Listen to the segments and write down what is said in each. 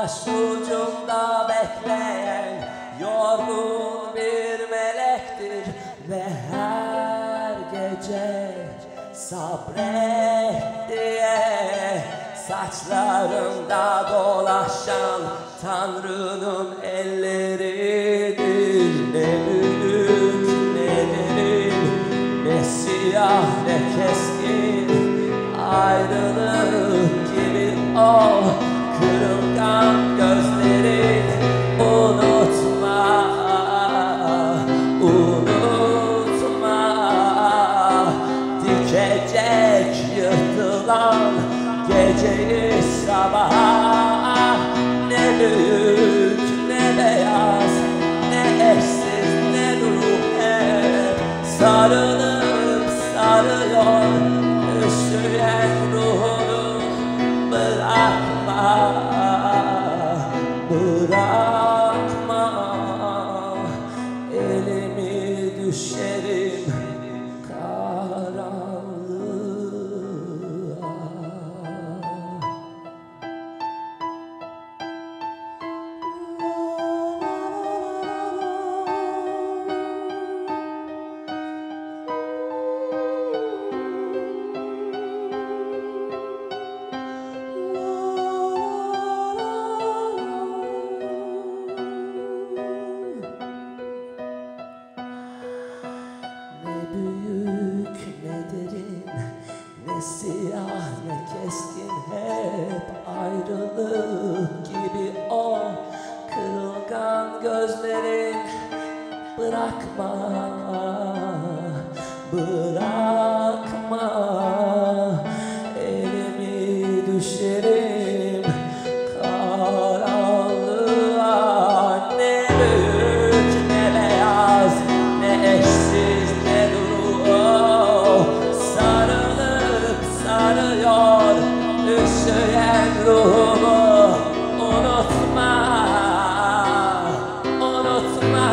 Başucumda bekleyen yorgun bir melektir ve her gece sabret diye saçlarımda dolaşan Tanrı'nın elleridir. Ne büyük ne derin, ne siyah ne keskin, ayrılık gibi o kırılgan gözlerin. Unutma, unutma, dikecek yırtılan geceyi sabaha. Ne büyük ne beyaz, ne eşsiz ne ruh, hep sarılıp sarıyor üşüyen ruhunu. Bırakma, bırakma, elimi düşerim karanlığa. Ne büyük ne derin, ne siyah ne keskin, hep ayrılık gibi o kırılgan gözlerin. Bırakma, bırakma, elimi düşerim karanlığa. Ne büyük ne beyaz, ne eşsiz ne duru, sarılıp sarıyor üşüyen ruhumu. Unutma, unutma,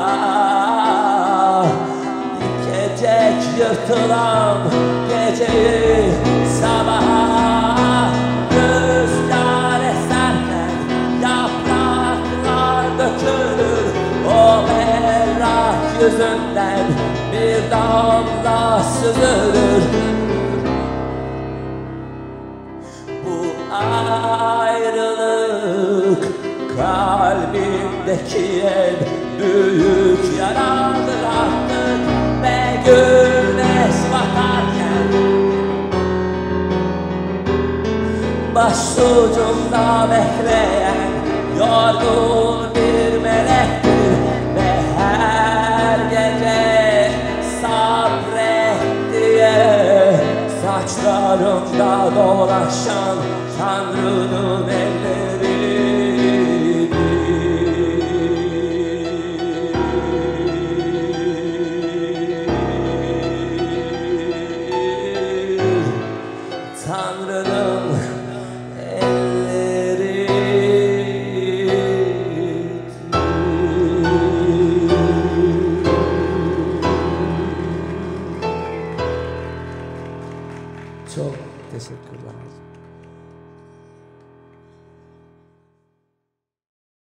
dikecek yırtılan geceyi sabaha. Rüzgar eserken yapraklar dökülür, o berrak yüzünden bir damla süzülür. Bu ayrılık kalbimdeki en büyük yaradır artık. Ve güneş batarken başucumda bekleyen yorgun bir melektir ve her gece sabret diye saçlarımda dolaşan Tanrı'nın elleri.